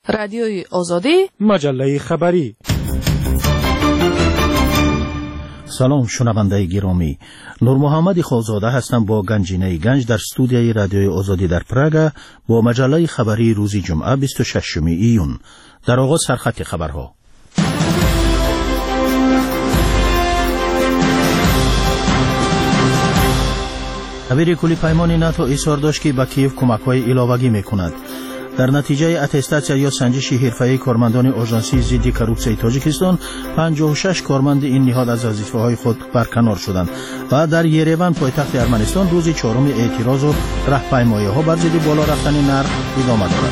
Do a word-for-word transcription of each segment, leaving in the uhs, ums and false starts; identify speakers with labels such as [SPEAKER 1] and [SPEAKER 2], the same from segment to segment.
[SPEAKER 1] رادیوی آزادی،
[SPEAKER 2] مجله خبری. سلام شنونده گرامی، نور محمد خوزاده هستم با گنجینه گنج در استودیوی رادیوی آزادی در پراگ با مجله خبری روز جمعه بیست و ششم ایون. در آغاز سرخط خبرها. دبیر کلی پیمان ناتو اصرار داشت که به کیف کمک‌های علاوه‌ای می‌کند. در نتیجه اتستاسیا یا سنجش حرفه‌ای کارمندان آژانسی ضد کروپسیون تاجیکستان، پنجاه و شش کارمند این نهاد از وظیفه‌های خود برکنار شدند و در یریون پایتخت ارمنستان روز چهارم اعتراض و راهپیمایی‌ها بر ضد بالا رفتن نرخ ادامه دارد.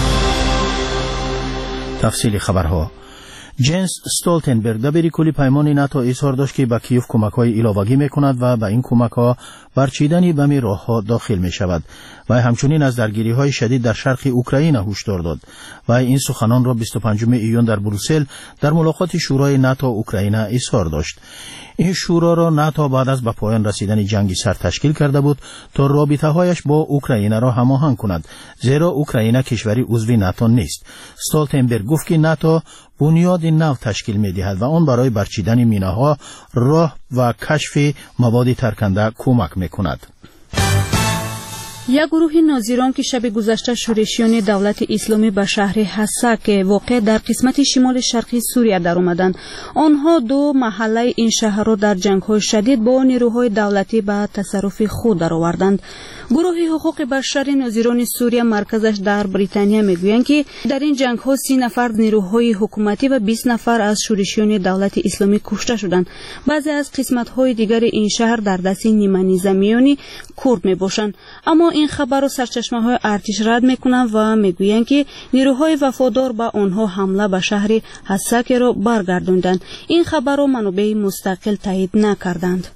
[SPEAKER 2] تفصیل خبرها. جنس استولتنبرگ دبیر کلی پیمان ناتو اظهار داشت که به کیف کمک‌های علاوه‌ای می‌کند و به این کمک‌ها برچیدن بمی راه‌ها داخل می‌شود و همچنین از درگیری‌های شدید در شرق اوکراین هشدار داد و این سخنان را بیست و پنجم ایون در بروسل در ملاقات شورای ناتو اوکراین اظهار داشت. این شورا را ناتو بعد از به پایان رسیدن جنگ سر تشکیل کرده بود تا رابطه‌هایش با اوکراین را هماهنگ کند، زیرا اوکراین کشوری عضو ناتو نیست. استولتنبرگ گفت که ناتو بنیاد نو تشکیل می‌دهد و آن برای برچیدن مینه‌ها، راه و کشف مواد ترکنده کمک می‌کند.
[SPEAKER 3] یک گروه ناظران که شب گذشته شورشیان دولت اسلامی به شهر حسا که واقع در قسمت شمال شرقی سوریه در آمدند، آنها دو محله این شهر را در جنگ‌های شدید با نیروهای دولتی به تصرف خود درآوردند. گروه حقوق بشر ناظران سوریه مرکزش در بریتانیا میگویند که در این جنگ‌ها سی نفر نیروهای حکومتی و بیست نفر از شورشیان دولت اسلامی کشته شدند. بعضی از قسمت‌های دیگر این شهر در دست نیمه نظامیان کرد میباشند، اما این خبر را سرچشمه‌های ارتش رد میکنند و میگویند که نیروهای وفادار به آنها حمله به شهر حساکه را برگرداندند. این خبر را منابع مستقل تایید نکردند.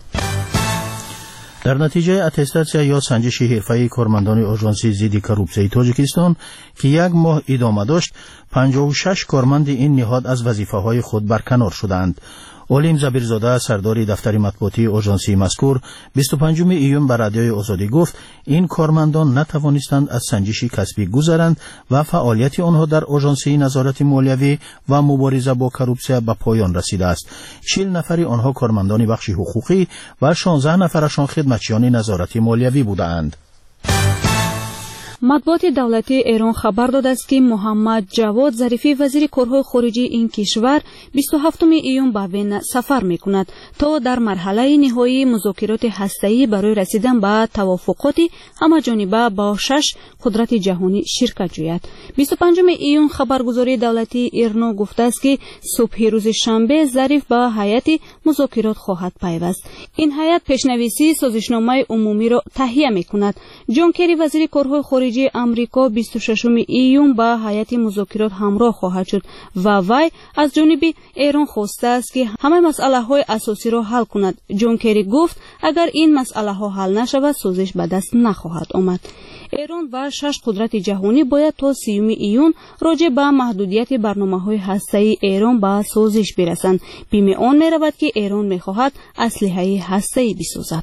[SPEAKER 2] در نتیجه اتستاسیا یا سنجش حرفه‌ای کارمندان آژانسی ضد کروپسیون تاجیکستان که یک ماه ادامه داشت، پنجاه و شش کارمند این نهاد از وظیفه‌های خود برکنار شدند. علیم زبیرزاده سردار دفتر مطبوعاتی آژانسی مذکور بیست و پنجم ایون به رادیوی آزادی گفت این کارمندان نتوانستند از سنجش کسبی گذرند و فعالیت آنها در آژانسی نظارت مالیوی و مبارزه با کروپسیون به پایان رسیده است. چهل نفر آنها کارمندان بخش حقوقی و شانزده نفرشان خدمتچیان نظارت مالیوی بودند.
[SPEAKER 3] مطبوعات دولتی ایران خبر داده است که محمد جواد ظریفی وزیر کارهای خارجی این کشور بیست و هفتم ایون به وین سفر میکند تا در مرحله نهایی مذاکرات هسته‌ای برای رسیدن به توافقات همه‌جانبه با شش قدرت جهانی شرکت جوید. بیست و پنجم ایون خبرگزاری دولتی ایرنا گفته است که صبح روز شنبه ظریف به هیئت مذاکرات خواهد پیوست. این هیئت پیشنویسی سازشنامه عمومی را تهیه میکند. جان کری وزیر کارهای خارجی امریکا بیست و ششم ایون با هیئت مذاکرات همراه خواهد شد و وی از جانب ایران خواسته است که همه مسئله های اساسی را حل کند. جان کری گفت اگر این مسئله ها حل نشود سازش به دست نخواهد آمد. ایران و شش قدرت جهانی باید تا سیوم ایون راجع به محدودیت برنامه‌های هسته‌ای ایران به سازش برسند. بیم آن می‌رود که ایران می‌خواهد اسلحه هسته‌ای بسازد.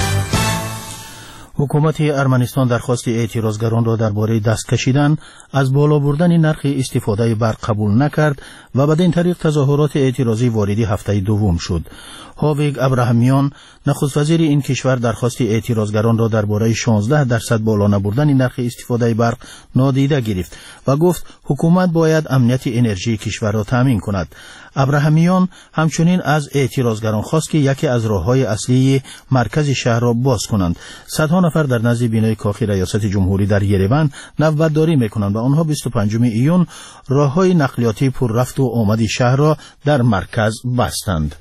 [SPEAKER 2] حکومت ارمنستان درخواست اعتراضگران را درباره دست کشیدن از بالا بردن نرخ استفاده برق قبول نکرد و بدین طریق تظاهرات اعتراضی واردی هفته دوم شد. هاویگ ابراهیمیان نخست وزیر این کشور درخواست اعتراضگران را درباره شانزده درصد بالا نبردن نرخ استفاده برق نادیده گرفت و گفت حکومت باید امنیت انرژی کشور را تامین کند. ابراهیمیان همچنین از اعتراضگران خواست که یکی از راه‌های اصلی مرکز شهر را باز کنند. صدها نفر در نزد بینای کاخ ریاست جمهوری در یریون نوبتداری می‌کنند و آنها بیست و پنجم ایون راه‌های نقلیاتی پر رفت و آمد شهر را در مرکز بستند.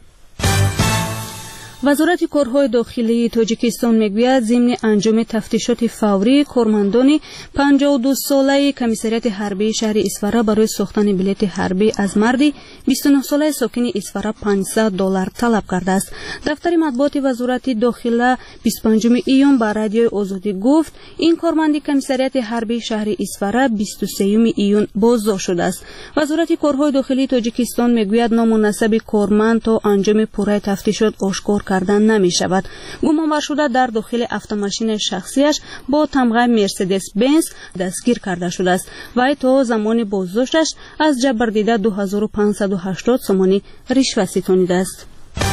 [SPEAKER 3] وزارت کارهای داخلی تاجیکستان میگوید ضمن انجام تفتیشات فوری کارمندان پنجاه و دو ساله کمیسریت حربی شهر اسفاره برای ساختن بلیط حربی از مردی بیست و نه ساله ساکن اسفاره پانصد دلار طلب کرده است. دفتر مطبوعات وزارت داخله بیست و پنجم ایون به رادیوی آزادی گفت این کارمند کمیسریت حربی شهر اسفاره بیست و سوم ایون بازداشت شده است. وزارت کارهای داخلی تاجیکستان میگوید نام و نسب کارمند تا انجام پوره تفتیشات آشکار карда намешавад. гумонбаршуда дар дохили автомашини шахсиаш бо тамғаи мерседес бенз дастгир карда шудааст. вай то замони боздошташ аз ҷабрдида ду ҳазору панҷсаду ҳаштод сомонӣ ришват ситонидааст.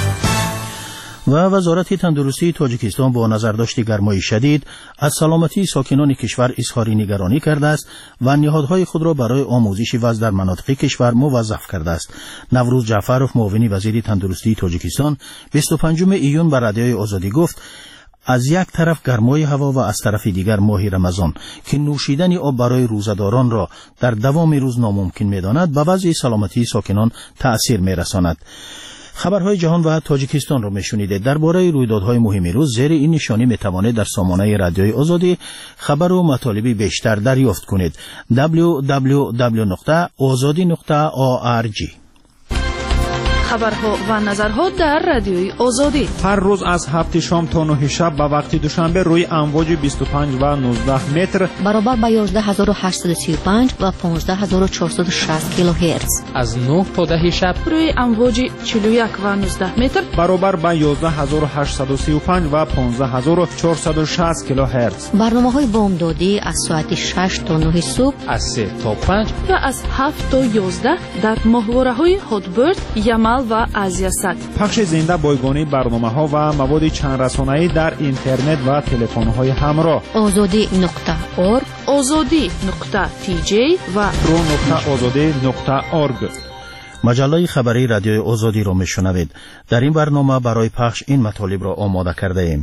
[SPEAKER 2] و وزارت تندرستی تاجیکستان با نظرداشت گرمای شدید از سلامتی ساکنان کشور اظهار نگرانی کرده است و نهادهای خود را برای آموزش وضع در مناطق کشور موظف کرده است. نوروز جعفرов معاون وزیر تندرستی تاجیکستان بیست و پنجم ایون به رادیوی آزادی گفت از یک طرف گرمای هوا و از طرف دیگر ماه رمضان که نوشیدن آب برای روزه‌داران را در دوام روز ناممکن می‌داند به وضع سلامتی ساکنان تأثیر می‌رساند. خبرهای جهان و تاجیکستان را میشنیده. درباره رویدادهای مهم روز زیر این نشانی میتوانید در سامانه رادیوی آزادی خبر و مطالبی بیشتر دریافت کنید. دبلیو دبلیو دبلیو نقطه آزادی نقطه او آر جی.
[SPEAKER 1] خبرها و نظرها در رادیوی آزادی
[SPEAKER 4] هر روز از هفت شام تا نه شب به وقت دوشنبه روی امواج بیست و پنج و نوزده متر
[SPEAKER 5] برابر با یازده هزار و هشتصد و سی و پنج و پانزده هزار و چهارصد و شصت کیلوهرتز
[SPEAKER 6] از نه تا ده شب
[SPEAKER 1] روی امواج چهل و یک و نوزده متر
[SPEAKER 4] برابر با یازده هزار و هشتصد و سی و پنج و پانزده هزار و چهارصد و شصت کیلوهرتز.
[SPEAKER 5] برنامه‌های بامدادی از ساعت شش تا نه صبح،
[SPEAKER 6] از سه تا پنج
[SPEAKER 1] و از هفت تا یازده در ماهواره‌های هاتبرد، یمل و آزیاست.
[SPEAKER 4] پخش زنده بایگانی برنامه‌ها و مواد چند رسانه‌ای در اینترنت و تلفن‌های همراه.
[SPEAKER 5] آزادی نقطه اورگ،
[SPEAKER 1] آزادی نقطه تی جی و
[SPEAKER 4] رو نقطه آزادی نقطه اورگ.
[SPEAKER 2] مجله خبری رادیوی آزادی را میشنوید. در این برنامه برای پخش این مطالب را آماده کرده ایم.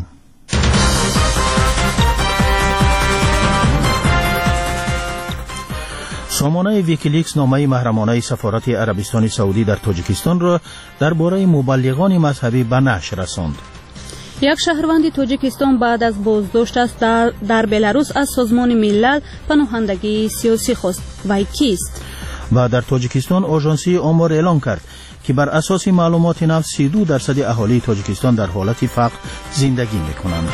[SPEAKER 2] سامانه ویکیلیکس نامه محرمانه سفارت عربستان سعودی در تاجیکستان را درباره مبلغان مذهبی به نشر رساند.
[SPEAKER 3] یک شهروند تاجیکستان بعد از بازداشتش در, در بلاروس از سازمان ملل پناهندگی سیاسی خواست. وی کیست؟
[SPEAKER 2] و در تاجیکستان آژانسی آمار اعلام کرد که بر اساس معلومات نفت سی و دو درصد اهالی تاجیکستان در حالت فقر زندگی می‌کنند.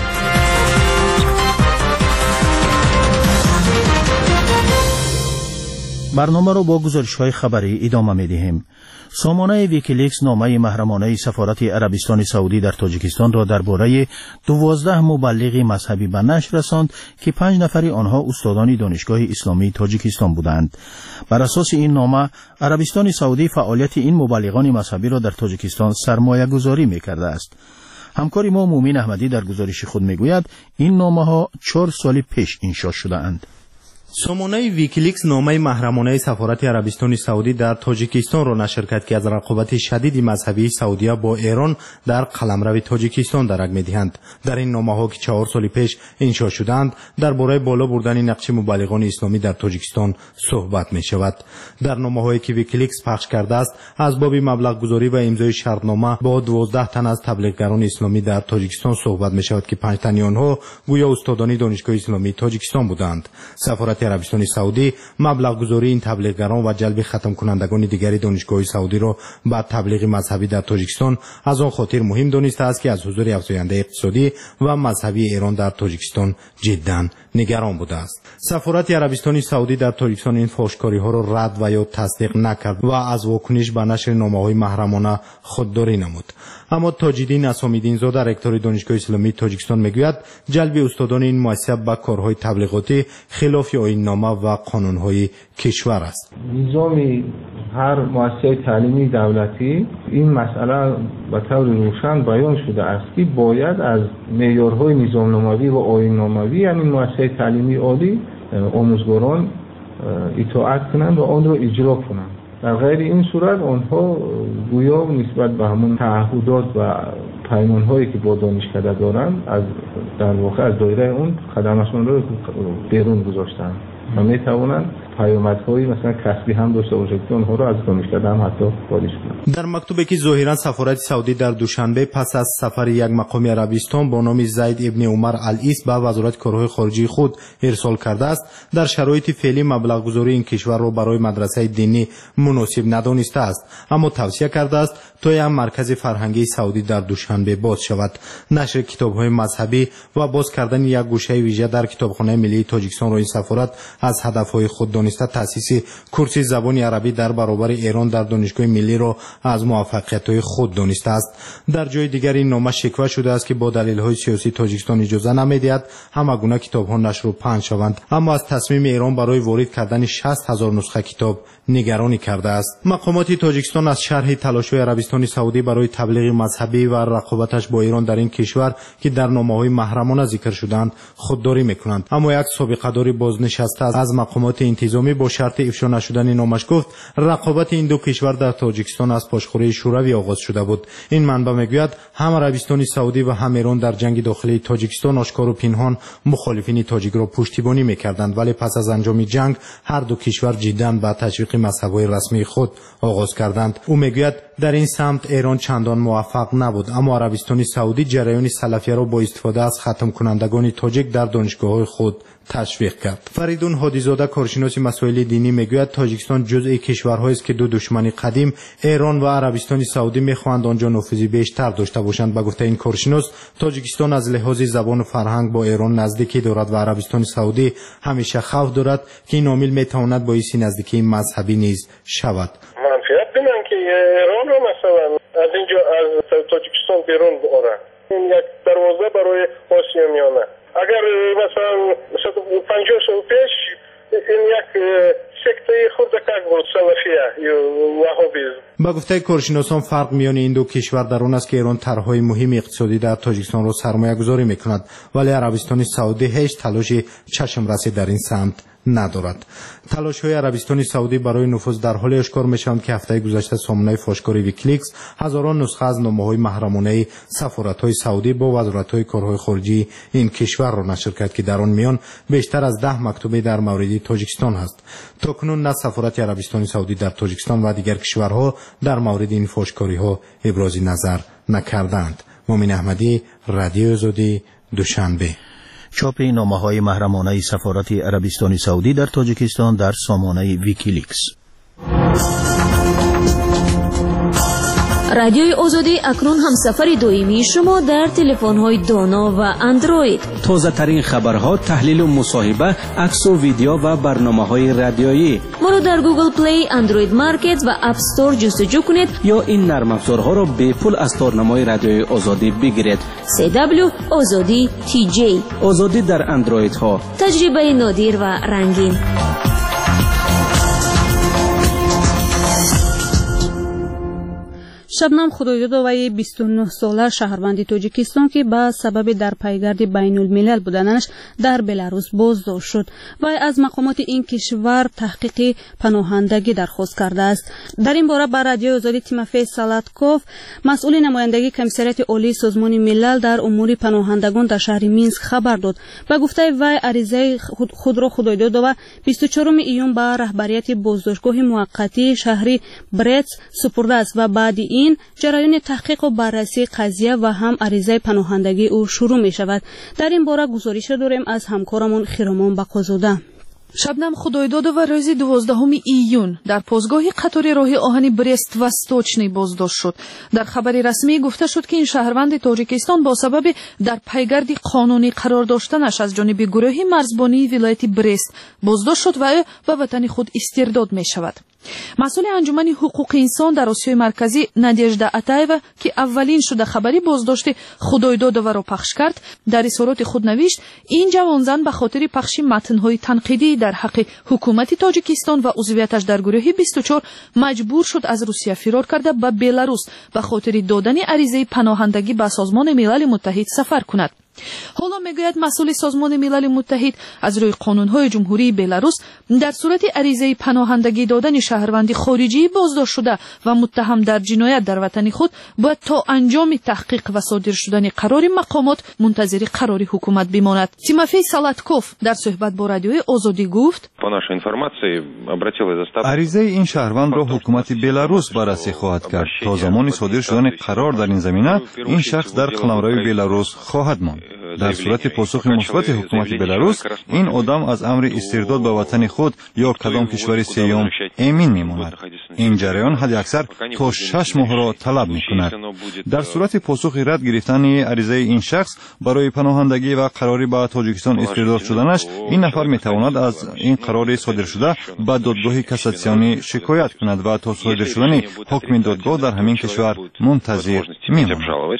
[SPEAKER 2] برنامه را با گزارش‌های خبری ادامه می‌دهیم. سامانه ویکیلیکس نامه محرمانه سفارت عربستان سعودی در تاجیکستان را درباره دوازده مبلغ مذهبی به نشر رساند که پنج نفر آنها استادان دانشگاه اسلامی تاجیکستان بودند. بر اساس این نامه عربستان سعودی فعالیت این مبلغان مذهبی را در تاجیکستان سرمایه گذاری می‌کرده است. همکار ما مومین احمدی در گزارش خود میگوید این نامه‌ها چهار سال پیش انشا شده‌اند.
[SPEAKER 7] سامانه ویکیلیکس نامه محرمانه سفارت عربستان سعودی در تاجیکستان را نشر کرد که از رقابت شدید مذهبی سعودیه با ایران در قلمرو تاجیکستان درک می‌دهند. در این نامه‌ها که چهار سال پیش انشا شدند درباره بالا بردن نقش مبلغان اسلامی در تاجیکستان صحبت می‌شود. در نامه‌هایی که ویکیلیکس پخش کرده است از باب مبلغ گذاری و امضای شرطنامه با دوازده تن از تبلیغگران اسلامی در تاجیکستان صحبت می‌شود که پنج تن آنها گویا استادان دانشگاه اسلامی تاجیکستان بودند. سفارت عربستان سعودی مبلغ گذاری این تبلیغگران و جلب ختم کنندگان دیگری دانشگاه سعودی را به تبلیغ مذهبی در تاجیکستان از آن خاطر مهم دانسته است که از حضور افزاینده اقتصادی و مذهبی ایران در تاجیکستان جدا نگران بوده است. سفارت عربستان سعودی در تاجیکستان این فحشکاری‌ها را رد و یا تصدیق نکرد و از واکنش به نشر نامه‌های محرمانه خودداری نمود. اما تاج‌الدین اسامیدین زاده رکتور دانشگاه اسلامی تاجیکستان میگوید جلب استادان این مؤسسه به کارهای تبلیغاتی خلاف آیین‌نامه و قانون‌های کشور است.
[SPEAKER 8] نظام هر مؤسسه تعلیمی دولتی این مسئله به طور روشن بیان شده است که باید از معیارهای نظام‌ناموی و آیین‌ناموی یعنی مؤسسه تعلیمی عالی آموزگاران اطاعت کنند و آن را اجرا کنند. در غیر این صورت آنها گویا نسبت به همون تعهدات و پیمان‌هایی که با دانشکده دارند از در واقع از دایره اون خدماتشون رو بیرون گذاشتند و می توانند پیامدهای مثلا کسبی هم داشته باشد که اونها رو از دانشکده هم حتی خارج کنند.
[SPEAKER 7] در مکتوبی که ظاهرا سفارت سعودی در دوشنبه پس از سفر یک مقام عربستان با نام زید ابن عمر العیس به وزارت کارهای خارجی خود ارسال کرده است در شرایط فعلی مبلغ گذاری این کشور را برای مدرسه دینی مناسب ندانسته است، اما توصیه کرده است تا یک مرکز فرهنگی سعودی در دوشنبه باز شود. نشر کتاب‌های مذهبی و باز کردن یک گوشه ویژه در کتابخانه ملی تاجیکستان را این سفارت از هدف‌های خود دانسته تأسیس کورس زبان عربی در برابر ایران در دانشگاه ملی را از موفقیت‌های خود دانسته است. در جای دیگر این نامه شکوه شده است که با دلایل‌های سیاسی تاجیکستان اجازه نمی‌دهد همگونه کتاب‌ها نشر و پخش شوند، اما از تصمیم ایران برای وارد کردن شصت هزار نسخه کتاب نگرانی کرده است. مقامات تاجیکستان از شرح تلاش‌های عربستان سعودی برای تبلیغ مذهبی و رقابتش با ایران در این کشور که در نامه‌های محرمانه ذکر شدند خودداری می‌کنند، اما یک سابقه‌دار بازنشسته از مقامات انتظامی با شرط افشا نشدن نامش گفت رقابت این دو کشور در تاجیکستان از پاشخوری شوروی آغاز شده بود. این منبع میگوید هم عربستان سعودی و هم ایران در جنگ داخلی تاجیکستان آشکار و پنهان مخالفین تاجیک را پشتیبانی می‌کردند، ولی پس از انجام جنگ هر دو کشور جداً به تشویق مذهب‌های رسمی خود آغاز کردند. او میگوید در این سمت ایران چندان موفق نبود، اما عربستان سعودی جریان سلفیه را با استفاده از ختم کنندگان تاجیک در دانشگاه‌های خود تشویق کرد. فریدون هادیزاده کارشناس مسائل دینی میگوید تاجیکستان جزء کشورهایی است که دو دشمن قدیم ایران و عربستان سعودی میخواهند آنجا نفوذی بیشتر داشته باشند. به گفته این کارشناس تاجیکستان از لحاظ زبان و فرهنگ با ایران نزدیکی دارد و عربستان سعودی همیشه خوف دارد که این عامل میتواند باعث نزدیکی مذهبی نیز شود.
[SPEAKER 9] منفعت بینن که ایران رو مثلا از اینجا از تاجیکستان بیرون ببرن، این یک دروازه برای آسیا میانه. اگر مثلا پنجاه سال پیش این یک سکته خود که بود سلفیه یا وهابیسم.
[SPEAKER 7] با گفته کارشناسان فرق میان این دو کشور در آن است که ایران طرح‌های مهم اقتصادی در تاجیکستان را سرمایه گذاری میکند، ولی عربستان سعودی هیچ تلاش چشم رسی در این سمت ندارد. تلاش‌های عربستان سعودی برای نفوذ در حال اشکار میشوند که هفته گذشته سامانه فاشکاری ویکیلیکس هزاران نسخه از نامه‌های محرمانه سفارت‌های سعودی با وزارت‌های کارهای خارجی این کشور را نشر کرد که در آن میان بیشتر از ده مکتوبه در مورد تاجیکستان است. تاکنون نه سفارت عربستان سعودی در تاجیکستان و دیگر کشورها در مورد این فاشکاری‌ها ابراز نظر نکردند. مومن احمدی، رادیو آزادی، دوشنبه.
[SPEAKER 2] چاپ نامه‌های محرمانه سفارت عربستان سعودی در تاجیکستان در سامانه ویکیلیکس.
[SPEAKER 10] رادیوی آزادی اکنون همسفر دائمی شما در تلفن‌های دانا و اندروید.
[SPEAKER 11] تازه ترین خبرها، تحلیل و مصاحبه، عکس و ویدیو و برنامه‌های رادیویی.
[SPEAKER 10] ما را در گوگل پلی، اندروید مارکت و اپ استور جستجو کنید
[SPEAKER 11] یا این نرم افزارها را به پول از تارنمای رادیوی آزادی بگیرید.
[SPEAKER 10] سی دبلیو آزادی تی جی.
[SPEAKER 11] آزادی در اندروید ها.
[SPEAKER 10] تجربه نادر و رنگین.
[SPEAKER 3] شبنم خدایدادوی بیست و نه ساله شهروند تاجیکستان که به سبب در پیگرد بین الملل بودنش در بلاروس بازداشت شد و از مقامات این کشور تحقیق پناهندگی درخواست کرده است. در این باره بر رادیو آزادی تیموفی سالاتکوف، مسئول نمایندگی کمیسریت عالی سازمان ملل در امور پناهندگان در شهر مینسک خبر داد. به گفته وی عریضه خود, خود را خدایدادوی بیست و چهارم ایون به رهبریت بازداشتگاه موقتی شهری برتس سپرده است و بعد این جریان تحقیق و بررسی قضیه و هم عریضه پناهندگی او شروع می شود. در این باره گزارش داریم از همکارمون خیرامان بقازاده.
[SPEAKER 1] شبنم خدایدادوی روز دوازدهم ایون در پاسگاه قطار راه آهن برست و ستوچنی بازداشت شد. در خبر رسمی گفته شد که این شهروند تاجیکستان با سبب در پیگرد قانونی قرار داشتنش از جانب گروه مرزبانی ولایت برست بازداشت شد و او به وطن خود استرداد می شود. مسئول انجمن حقوق انسان در آسیای مرکزی نادیژدا اتایوا که اولین شده خبری بازداشت خدایدادوی را پخش کرد، در اظهارات خود نوشت این جوانزن به خاطر پخش متن‌های تنقیدی در حق حکومت تاجیکستان و عضویتش در گروه بیست و چهار مجبور شد از روسیه فرار کرده به بلاروس به خاطر دادن عریضه پناهندگی به سازمان ملل متحد سفر کند. حالا میگوید مسئول سازمان ملل متحد از روی قانون‌های جمهوری بلاروس در صورت عریضه پناهندگی دادن شهروندی خارجی بازداشت شده و متهم در جنایت در وطن خود باید تا انجام تحقیق و صادر شدن قرار مقامات منتظر قرار حکومت بماند. تیموفی سالاتکوف در صحبت با رادیوی آزادی گفت:
[SPEAKER 12] عریضه این شهروند را حکومت بلاروس بررسی خواهد کرد. تا زمان صادر شدن قرار در این زمینه این شخص در قلمرو بلاروس خواهد ماند. در صورت پاسخ مثبت حکومت بلاروس این آدم از امر استرداد به وطن خود یا کدام کشور سوم امین میماند. این جریان حد اکثر تا شش ماه را طلب میکند. در صورت پاسخ رد گرفتن عریضه این شخص برای پناهندگی و قراری به تاجیکستان استرداد شدنش، این نفر میتواند از این قرار صادر شده به دادگاه کاساسیونی شکایت کند و تا صادر شدن حکم دادگاه در همین کشور منتظر میماند.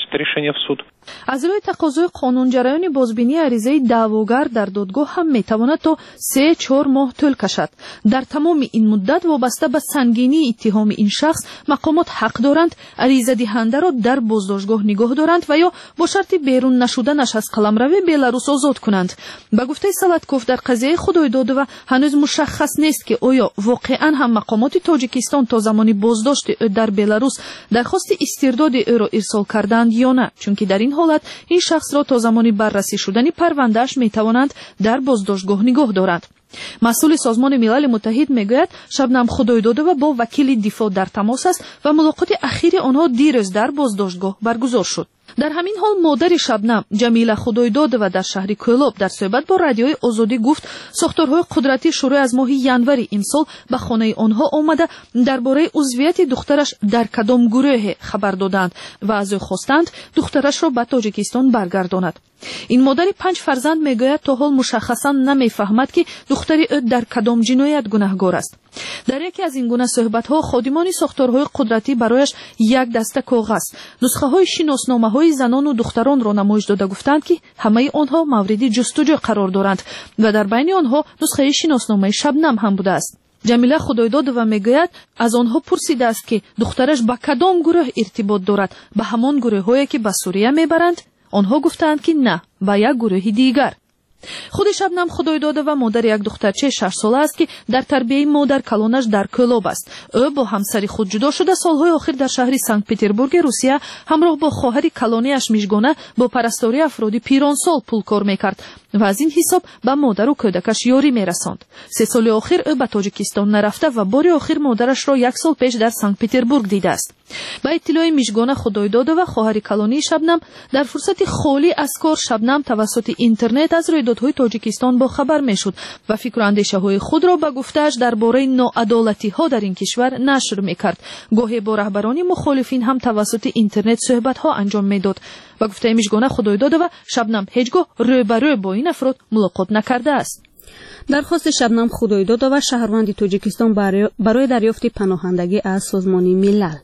[SPEAKER 1] از روی تقاضای قانون جریان بازبینی عریضه دعواگر در دادگاه هم میتواند تا سه چهار ماه طول کشد. در تمام این مدت وابسته به سنگینی اتهام این شخص مقامات حق دارند عریضه دهنده را در بازداشتگاه نگاه دارند و یا با شرط بیرون نشدنش از قلمرو بلاروس آزاد کنند. به گفته سلطکوف در قضیه خدایداد هنوز مشخص نیست که آیا واقعا هم مقامات تاجیکستان تا زمانی بازداشت در بلاروس درخواست استرداد او را ارسال کردند یا نه، چون که در این حالت این شخص را تا زمانی بررسی شدن پروندهش می توانند در بازداشتگاه نگاه دارند. مسئول سازمان ملل متحد میگوید شبنم خدایدادova با وکیل دفاع در تماس است و ملاقات اخیر آنها دیروز در بازداشتگاه برگزار شد. در همین حال مادر شبنم جمیله خدایدادova در شهر کولوب در صحبت با رادیوی آزادی گفت ساختارهای قدرتی شروع از ماه ینور این سال به خانه آنها آمده درباره عضویت دخترش در کدام گروه خبر دادند و از او خواستند دخترش را به تاجیکستان برگرداند. این مادر پنج فرزند میگوید تا حال مشخصا نمیفهمد که دختر او در کدام جنایت گناهکار است. در یکی از این گونه صحبت‌ها خادمان ساختارهای قدرتی برایش یک دسته کاغذ نسخه‌های شناسنامه‌های زنان و دختران را نمایش داده گفتند که همه آنها مورد جستجو قرار دارند و در بین آنها نسخه شناسنامه شبنم هم بوده است. جمیله خدایدادova میگوید از آنها پرسیده است که دخترش با کدام گروه ارتباط دارد، به همان گروه‌هایی که به سوریه میبرند؟ آنها گفتند که نه، با یک گروه دیگر. خود شبنم خدایدادova مادر یک دخترچه شش ساله است که در تربیه مادر کلانش در کولوب است. او با همسر خود جدا شده سالهای آخر در شهر سنت پتربورگ روسیه همراه با خواهر کلانیش میژگانه با پرستاری افراد پیرانسال پول کار میکرد و از این حساب به مادر و کودکش یاری میرساند. سه سال آخر او به تاجیکستان نرفته و بار آخر مادرش را یک سال پیش در سنت پتربورگ دیده است. با اطلاع میژگانه خدایدادova خواهر کلانی شبنم در فرصت خالی از کار شبنم توسط اینترنت از رویدادهای تاجیکستان با خبر میشد و فکر و اندیشه های خود را به گفته‌اش درباره ناعدالتی ها در این کشور نشر میکرد. گاهی با رهبران مخالفین هم توسط اینترنت صحبت ها انجام میداد. با گفته میژگانه خدایدادova شبنم هیچگاه روبرو با این افراد ملاقات نکرده است.
[SPEAKER 3] درخواست شبنم خدایدادova شهروند تاجیکستان برای دریافت پناهندگی از سازمان ملل.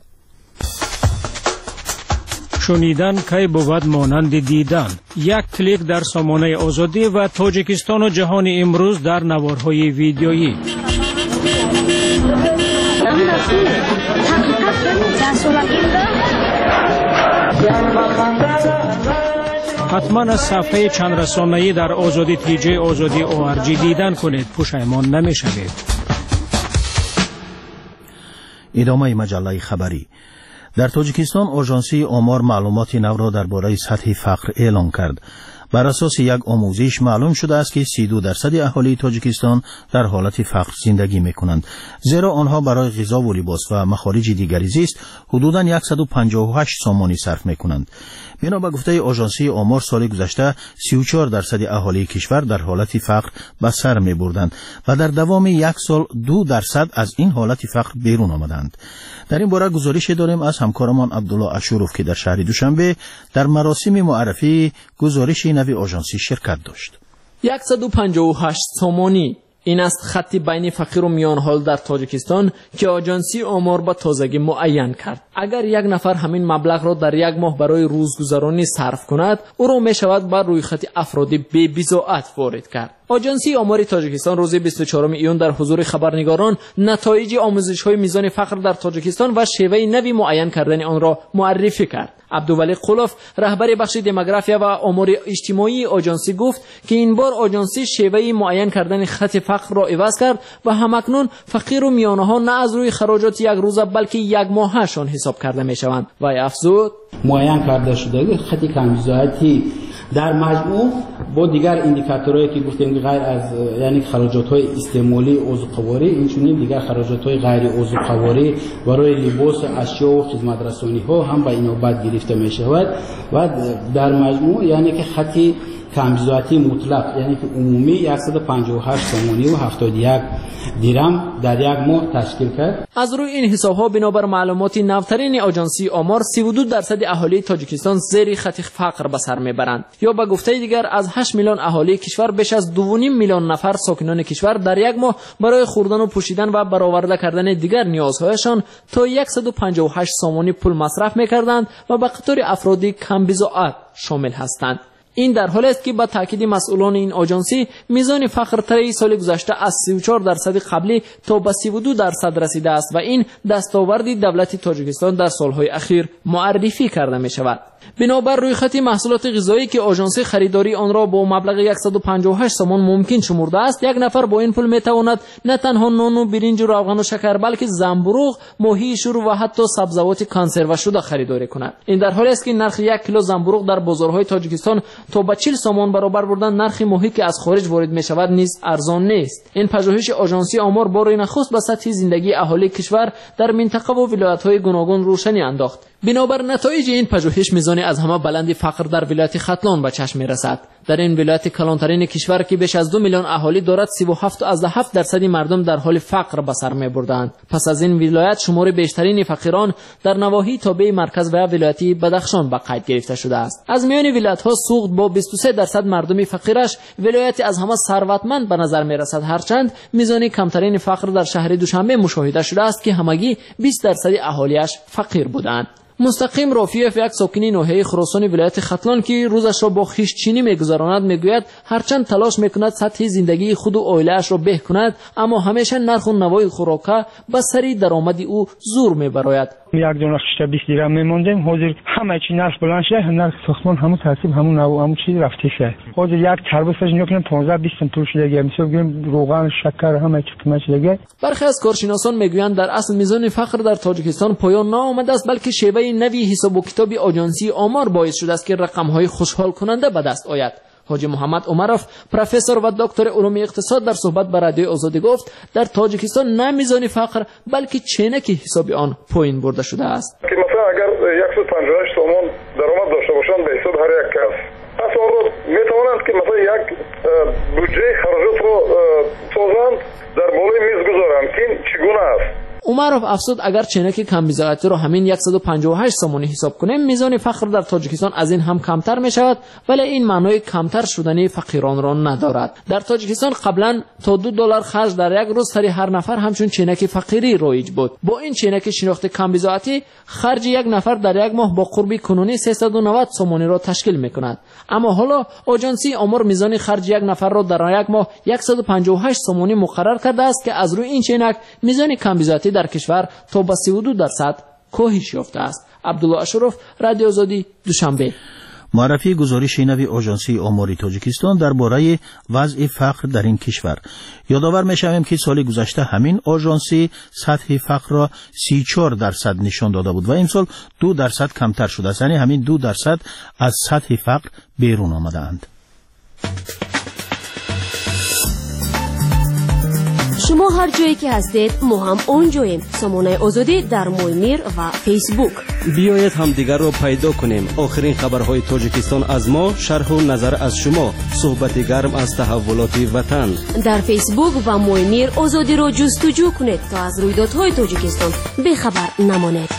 [SPEAKER 13] شنیدن کی بود مانند دیدن. یک کلیک در سامانه آزادی و تاجیکستان و جهان امروز در نوارهای ویدیویی. حتما از صفحه چند رسانه‌ای در آزادی تیجی آزادی او ار جی دیدن کنید، پشیمان نمی‌شوید.
[SPEAKER 2] ادامه مجله خبری. در تاجیکستان آژانسی آمار معلومات نو را درباره سطح فقر اعلام کرد. بر اساس یک آموزش معلوم شده است که سی و دو درصد اهالی تاجیکستان در حالت فقر زندگی می‌کنند، زیرا آنها برای غذا و لباس و مخارج دیگری زیست حدوداً صد و پنجاه و هشت سامانی صرف می‌کنند. بنا به گفته آژانسی آمار سال گذشته سی و چهار درصد اهالی کشور در حالت فقر به سر می‌بردند و در دوام یک سال دو درصد از این حالت فقر بیرون آمدند. در این باره گزارش داریم از همکارمان عبدالله اشوروف که در شهر دوشنبه در مراسم معرفی گزارش نوی آژانسی شرکت داشت.
[SPEAKER 14] صد و پنجاه و هشت سامانی این است خط بین فقیر و میان حال در تاجیکستان که آژانسی آمار با تازگی معین کرد. اگر یک نفر همین مبلغ را در یک ماه برای روزگذرانی صرف کند، او را می شود بر روی خط افراد بی بضاعت وارد کرد. آژانسی آمار تاجیکستان روز بیست و چهارم ایون در حضور خبرنگاران نتایج آموزش‌های میزان فقر در تاجیکستان و شیوه نوی معین کردن آن را معرفی کرد. عبدالولی قلوف رهبر بخش دموگرافیا و امور اجتماعی آژانسی گفت که این بار آژانسی شیوه معین کردن خط فقر را عوض کرد و همکنون فقیر و میانه‌ها نه از روی خراجات یک روزه بلکه یک ماهشان حساب کرده میشوند. و افزود
[SPEAKER 15] معین کرده شده خط کمبزایتی در مجموع با دیگر ایندیکاتورهایی که گفتیم غیر از یعنی خراجات‌های استعمالی عضوقواری، اینچنین دیگر خراجات‌های غیر عضوقواری برای لباس، اشیا و خدمت‌رسانی‌ها هم به اینوبت گرفته می‌شود و در مجموع یعنی که خطی کمبیزاتی مطلق یعنی که عمومی صد و پنجاه و هشت تومانی و هفتاد و یک درم در یک ماه تشکیل کرد.
[SPEAKER 14] از روی این حساب‌ها بنابر معلومات نوترین آژانسی آمار سی و دو درصد اهالی تاجیکستان زیر خط فقر به سر میبرند، یا به گفته دیگر از هشت میلیون اهالی کشور بیش از دو و نیم میلیون نفر ساکنان کشور در یک ماه برای خوردن و پوشیدن و برآورده کردن دیگر نیازهایشان تا صد و پنجاه و هشت سامانی پول مصرف میکردند و به قطار افرادی کمبیزاعت شامل هستند. این در حالی است که با تاکید مسئولان این آژانسی میزان فقر طی سال گذشته از سی و چهار درصد قبلی تا به سی و دو درصد رسیده است و این دستاوردی دولت تاجیکستان در سالهای اخیر معرفی کرده می شود. بنابر روی خط محصولات غذایی که آژانس خریداری آن را با مبلغ صد و پنجاه و هشت سامان ممکن شمرده است، یک نفر با این پول میتواند نه تنها نان و برنج و روغن و شکر بلکه زنبورغ، ماهی شور و حتی سبزیجات کنسرو شده خریداری کند. این در حالی است که نرخ یک کیلو زنبورغ در بازارهای تاجیکستان تا به چهل سامان برابر بردن نرخ ماهی که از خارج وارد می شود نیز ارزان نیست. این پژوهش آژانسی آمار بار نخست به سطح زندگی اهالی کشور در منطقه و ولایت‌های گوناگون روشنی انداخت. بنابر نتایج این پژوهش میزان از همه بلند فقر در ولایت ختلان به چشم میرسد. در این ولایت کلانترین کشور که بیش از دو میلیون اهالی دارد، سی و هفت و هفت درصد مردم در حال فقر به سر میبردند. پس از این ولایت شمار بیشترین فقیران در نواحی تابع مرکز و ولایت بدخشان به قید گرفته شده است. از میان ولایت‌ها سوخت با بیست و سه درصد مردم فقیرش ولایت از همه ثروتمند به نظر میرسد، هرچند میزان کمترین فقر در شهر دوشنبه مشاهده شده است که همگی بیست درصد اهالیش فقیر بودند. مستقیم رافیف، یک ساکنی ناحیه خراسان ولایت ختلان که روزش را با خویش چینی میگذراند، میگوید هرچند تلاش میکند سطح زندگی خود و عائله‌اش را بهتر کند، اما همیشه نرخ و نوای خوراک به سری درآمد او زور میبراید.
[SPEAKER 16] یک دونه خشته بیست درم میموندیم، حاضر همه چی نرخ بلند شده، نرخ ساختمان همون ترتیب همون نو همون چیز رفته شده. حاضر یک تربوزش نگاه کنیم پانزده بیست پول شده، مثلا بگیم روغن، شکر، همه چی قیمت شده.
[SPEAKER 14] برخی از کارشناسان میگویند در اصل میزان فقر در تاجیکستان پایان ناآمده است، بلکه شیوه نوی حساب و کتاب آژانسی آمار باعث شده است که رقم‌های خوشحال کننده به دست آید. حاجی محمد عمروف، پروفسور و دکتر علوم اقتصاد، در صحبت با رادیو آزادی گفت در تاجیکستان نه میزان فقر بلکه چینکی حساب آن پایین برده شده است.
[SPEAKER 9] که مثلا اگر صد و پنجاه و هشت تومان درآمد داشته باشند به حساب هر یک کس، پس آن را میتوانند که مثلا یک بودجه خراجات را سازند در بالای میز گذارند که چگونه است.
[SPEAKER 14] عمروف افزود اگر چینک کمبیزاعتی را همین صد و پنجاه و هشت سامانی حساب کنیم، میزان فقر در تاجیکستان از این هم کمتر می شود، ولی این معنای کمتر شدن فقیران را ندارد. در تاجیکستان قبلا تا دو دلار خرج در یک روز سر هر نفر همچون چینک فقیری رایج بود. با این چینک شناخت کمبیزاعتی خرج یک نفر در یک ماه با قربی کنونی سیصد و نود سامانی را تشکیل می کند. اما حالا آژانسی آمار میزان خرج یک نفر را در یک ماه صد و پنجاه و هشت سامانی مقرر کرده است که از روی این چینک میزان کمبیزاعتی در کشور تا به سی و دو درصد کاهش یافته است. عبدالله اشرف، رادیو آزادی، دوشنبه.
[SPEAKER 2] معرفی گزارش نوی آژانسی آماری تاجیکستان درباره وضع فقر در این کشور. یادآور می‌شویم که سال گذشته همین آژانسی سطح فقر را سی و چهار درصد نشان داده بود و این سال دو درصد کمتر شده است، یعنی همین دو درصد از سطح فقر بیرون آمدند.
[SPEAKER 10] شما هر جایی که هستید ما هم اونجاییم. سامانه آزادی در مویمیر و فیسبوک.
[SPEAKER 11] بیایید همدیگر را پیدا کنیم. آخرین خبرهای تاجیکستان از ما، شرح و نظر از شما، صحبت گرم از تحولات وطن.
[SPEAKER 10] در فیسبوک و مویمیر آزادی را جستجو کنید تا از رویدادهای تاجیکستان بیخبر نمانید.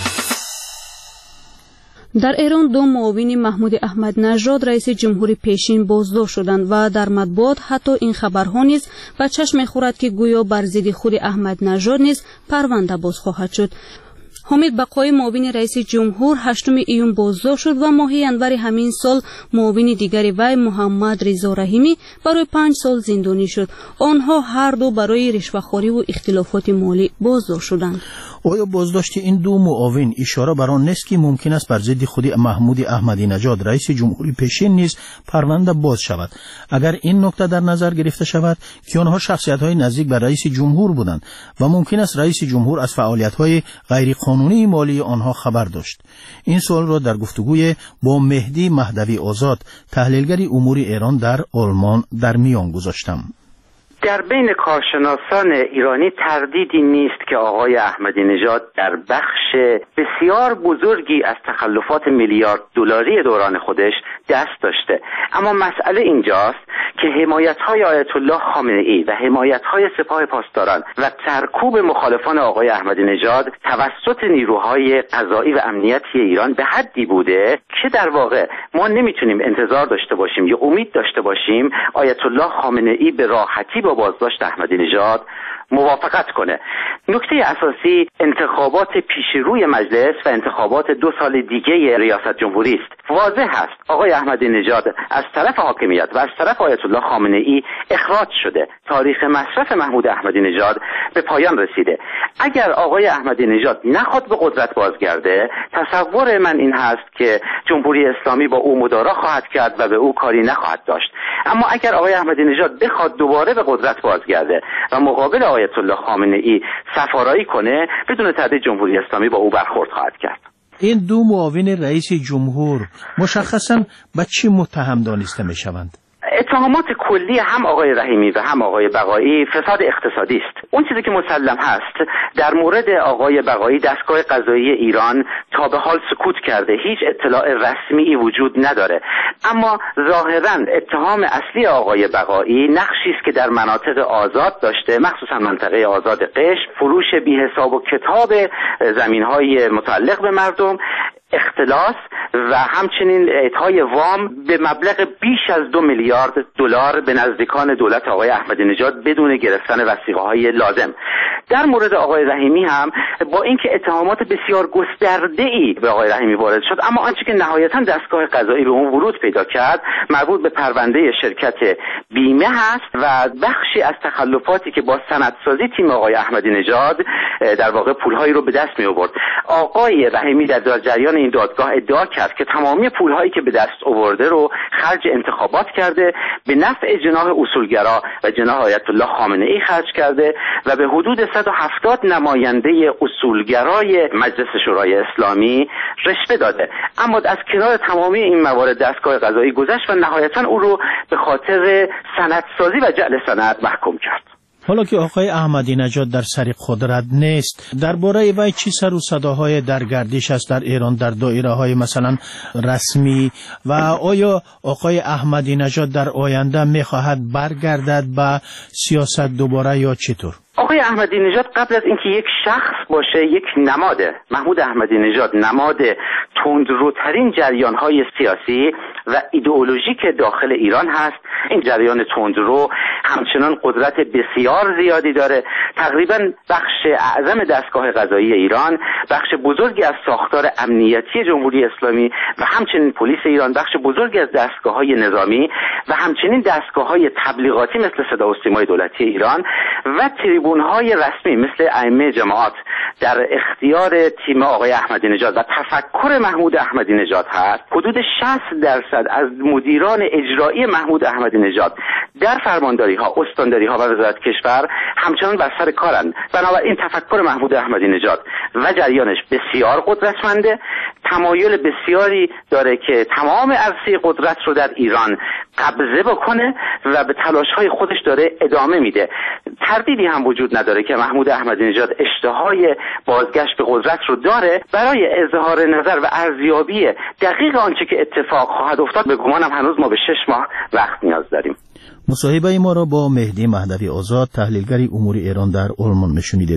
[SPEAKER 3] در ایران دو معاون محمود احمد نژاد رئیس جمهوری پیشین بازداشت شدند و در مطبوعات حتی این خبرها نیز به چشم می‌خورد که گویا بر ضد خود احمد نژاد نیز پرونده باز خواهد شد. حامد بقایی معاون رئیس جمهور هشتم ایون بازداشت شد و ماه انور همین سال معاون دیگری وی محمد رضا رحیمی برای پنج سال زندانی شد. آنها هر دو برای رشوه‌خوری و اختلافات مالی بازداشت شدند.
[SPEAKER 2] آیا بازداشت این دو معاون اشاره بر آن نیست که ممکن است بر ضد خود محمود احمدی نژاد رئیس جمهوری پیشین نیز پرونده باز شود؟ اگر این نکته در نظر گرفته شود که آنها شخصیت‌های نزدیک به رئیس جمهور بودند و ممکن است رئیس جمهور از فعالیت‌های غیرقانونی مالی آنها خبر داشت. این سوال را در گفتگوی با مهدی مهدوی آزاد، تحلیلگر امور ایران در آلمان، در میان گذاشتم.
[SPEAKER 17] در بین کارشناسان ایرانی تردیدی نیست که آقای احمدی نژاد در بخش بسیار بزرگی از تخلفات میلیارد دلاری دوران خودش دست داشته، اما مسئله اینجاست که حمایت‌های آیت الله خامنه‌ای و حمایت‌های سپاه پاسداران و سرکوب مخالفان آقای احمدی نژاد توسط نیروهای قضایی و امنیتی ایران به حدی بوده که در واقع ما نمیتونیم انتظار داشته باشیم یا امید داشته باشیم آیت الله خامنه‌ای به راحتی با بازداشت احمدی نژاد موافقت کنه. نکته اساسی انتخابات پیش روی مجلس و انتخابات دو سال دیگه ریاست جمهوری است. واضح است آقای احمدی نژاد از طرف حاکمیت و از طرف آیت الله خامنه‌ای اخراج شده. تاریخ مصرف محمود احمدی نژاد به پایان رسیده. اگر آقای احمدی نژاد نخواد به قدرت بازگرده، تصور من این هست که جمهوری اسلامی با او مدارا خواهد کرد و به او کاری نخواهد داشت. اما اگر آقای احمدی نژاد بخواد دوباره به قدرت بازگرده و مقابل آیت الله خامنه‌ای سفارایی کنه، بدون تردید جمهوری اسلامی با او برخورد خواهد کرد.
[SPEAKER 2] این دو معاون رئیس جمهور مشخصاً به چی متهم دانسته می شوند؟
[SPEAKER 17] اتهامات کلی هم آقای رحیمی و هم آقای بقایی فساد اقتصادی است. اون چیزی که مسلم هست در مورد آقای بقایی، دستگاه قضایی ایران تا به حال سکوت کرده، هیچ اطلاع رسمی وجود نداره. اما ظاهراً اتهام اصلی آقای بقایی نقشی است که در مناطق آزاد داشته، مخصوصا منطقه آزاد قشم، فروش بی حساب و کتاب زمین‌های متعلق به مردم، اختلاس و همچنین اعطای وام به مبلغ بیش از دو میلیارد دلار به نزدیکان دولت آقای احمدی نژاد بدون گرفتن وثیقه‌های لازم. در مورد آقای رحیمی هم با اینکه اتهامات بسیار گسترده‌ای به آقای رحیمی وارد شد، اما آنچه که نهایتاً دستگاه قضایی به اون ورود پیدا کرد مربوط به پرونده شرکت بیمه هست و بخشی از تخلفاتی که با سندسازی تیم آقای احمدی نژاد در واقع پولهایی رو به دست می آورد. آقای رحیمی در جریان این دادگاه ادعا کرد که تمامی پولهایی که به دست آورده رو خرج انتخابات کرده، به نفع جناح اصولگرا و جناح آیت الله خامنه‌ای خرج کرده و به حدود صد و هفتاد نماینده اصولگرای مجلس شورای اسلامی رشوه داده. اما از کنار تمامی این موارد دستگاه قضایی گذشت و نهایتاً او رو به خاطر سندسازی و جعل سند محکوم کرد.
[SPEAKER 2] حالا که آقای احمدی نژاد در سر قدرت نیست، درباره وی چی سر و صداهای در گردش است در ایران در دایره های مثلا رسمی و آیا آقای احمدی نژاد در آینده میخواهد برگردد به سیاست دوباره یا چطور؟
[SPEAKER 17] آقای احمدی نژاد قبل از اینکه یک شخص باشه، یک نماده. محمود احمدی نژاد نماد تندروترین جریان‌های سیاسی و ایدئولوژیک داخل ایران هست. این جریان تندرو همچنان قدرت بسیار زیادی داره. تقریبا بخش اعظم دستگاه قضایی ایران، بخش بزرگی از ساختار امنیتی جمهوری اسلامی و همچنین پلیس ایران، بخش بزرگی از دستگاه‌های نظامی و همچنین دستگاه‌های تبلیغاتی مثل صدا و سیمای دولتی ایران و تریبون‌های رسمی مثل ائمه جماعت در اختیار تیم آقای احمدی نژاد و تفکر محمود احمدی نژاد هست. حدود شصت درصد از مدیران اجرایی محمود احمدی نژاد در فرمانداری‌ها، استانداری‌ها و وزارت کشور همچنان بر سر کارند. بنابراین تفکر محمود احمدی نژاد و جریانش بسیار قدرتمنده، تمایل بسیاری داره که تمام عرصه قدرت رو در ایران قبضه بکنه و به تلاش‌های خودش داره ادامه میده. تردیدی هم وجود نداره که محمود احمدی نژاد اشتهای بازگشت به قدرت رو داره. برای اظهار نظر و ارزیابی دقیق آنچه که اتفاق خواهد افتاد به گمانم هنوز ما به شش ماه وقت نیاز داریم.
[SPEAKER 2] مصاحبه ما را با مهدی مهدوی آزاد، تحلیلگر امور ایران در آلمان میشنیدید.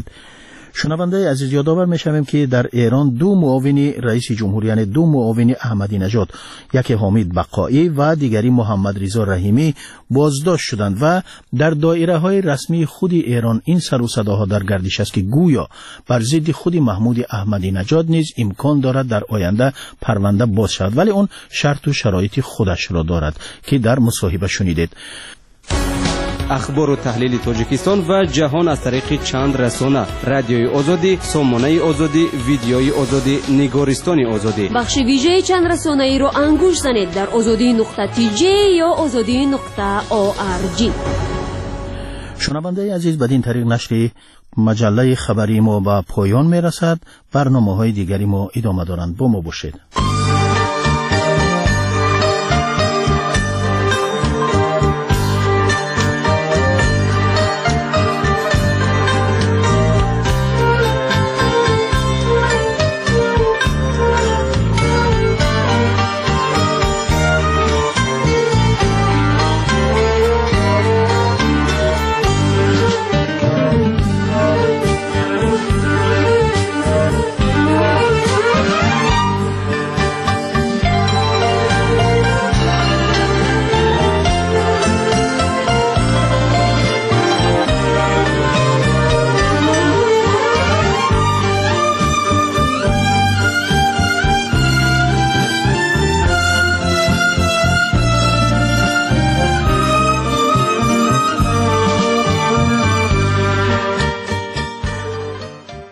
[SPEAKER 2] شنونده عزیز یادآور میشویم که در ایران دو معاون رئیس جمهوری، یعنی دو معاون احمدی نژاد، یکی حامد بقایی و دیگری محمد رضا رحیمی بازداشت شدند و در دایره های رسمی خود ایران این سر و صداها در گردش است که گویا بر ضد خود محمود احمدی نژاد نیز امکان دارد در آینده پرونده باز شود، ولی اون شرط و شرایط خودش را دارد که در مصاحبه شنیدید.
[SPEAKER 11] اخبار و تحلیل تاجیکستان و جهان از طریق چند رسانه: رادیوی آزادی، سامانه آزادی، ویدیوی آزادی، نگارستان آزادی.
[SPEAKER 10] بخش ویژه چند رسانه ای رو انگوش زنید در آزادی نقطه تی جی یا آزادی نقطه او آر جی.
[SPEAKER 2] شنونده عزیز، بدین طریق نشر مجله خبری ما به پایان می رسد. برنامه های دیگری ما ادامه دارند. با ما باشید.